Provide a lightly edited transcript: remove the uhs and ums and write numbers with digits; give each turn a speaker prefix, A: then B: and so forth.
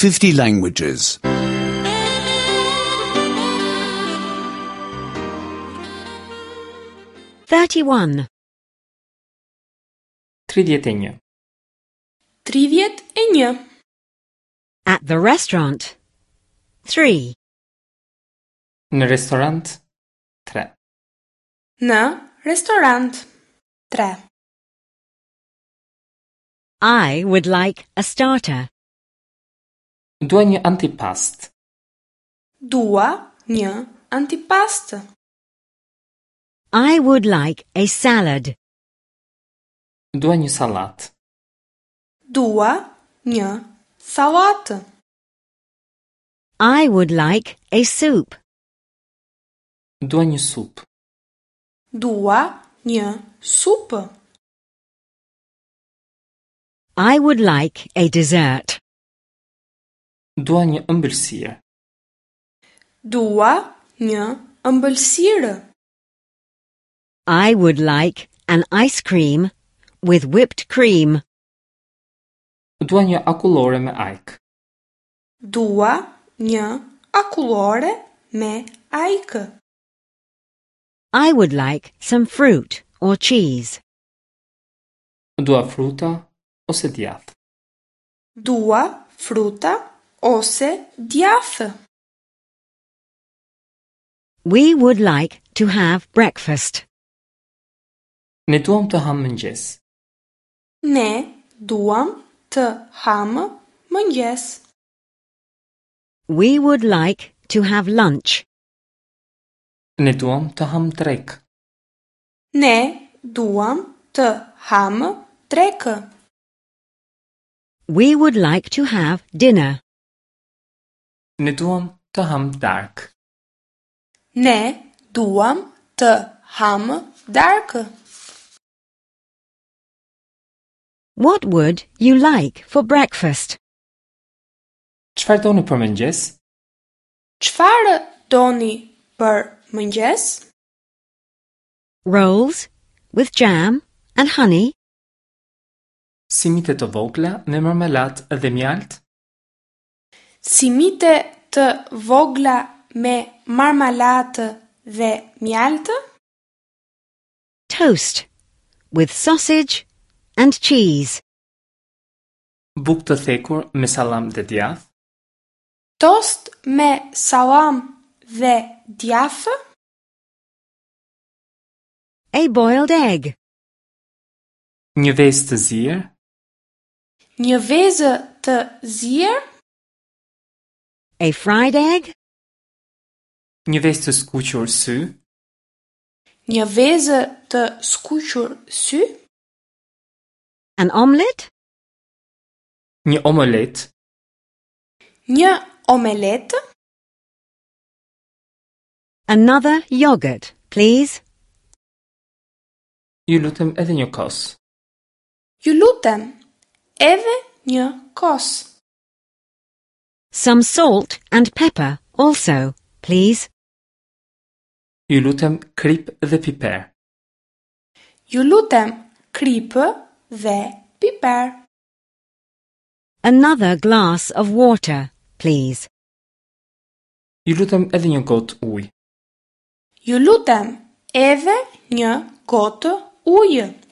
A: 50 languages.
B: 31.
C: 31.
D: 31.
B: At the restaurant. 3.
C: Në restorant 3.
D: Në restorant 3.
B: I would like a starter.
C: Dua një antipast.
D: Dua një antipast.
B: I would like a salad.
C: Dua një sallat.
D: Dua një sallatë.
B: I would like a soup.
C: Dua një supë.
D: Dua një supë.
B: I would like a dessert.
C: Dua një ëmbëlsirë.
D: Dua një ëmbëlsirë.
B: I would like an ice cream with whipped cream.
C: Dua një akullore me ajk.
D: Dua një akullore me ajkë.
B: I would like some fruit or cheese.
C: Dua fruta ose djathë.
D: Dua fruta ose djathë.
B: We would like to have breakfast.
C: Ne duam të ham mëngjes.
D: Ne duam të hamë mëngjes.
B: We would like to have lunch.
C: Ne duam të ham drekë.
D: Ne duam të hamë drekë.
B: We would like to have dinner.
C: Ne duam të ham darkë.
D: Ne duam të hamë darkë.
B: What would you like for breakfast?
C: Çfarë doni për mëngjes?
D: Çfarë doni për mëngjes?
B: Rolls with jam and honey.
C: Simite të vogla me marmeladë dhe mjaltë.
D: Simite të vogla me marmalatë dhe mjaltë.
B: Toast with sausage and cheese.
C: Bukë të thekur me sallam dhe djathë.
D: Tost me salam dhe djathë.
B: A boiled egg.
C: Një vezë të zier.
D: Një vezë të zier.
B: A fried egg.
C: Një vezë të skuqur sy.
D: Një vezë të skuqur sy.
B: An omelette.
C: Një omelet.
D: Një omeletë.
B: Another yogurt, please.
C: Ju lutem edhe një kos.
D: Ju lutem edhe një kos.
B: Some salt and pepper also, please.
C: Ju lutem krip dhe piper.
D: Ju lutem kripë dhe piper.
B: Another glass of water, please.
C: Ju lutem edhe një gotë ujë.
D: Ju lutem edhe një gotë ujë.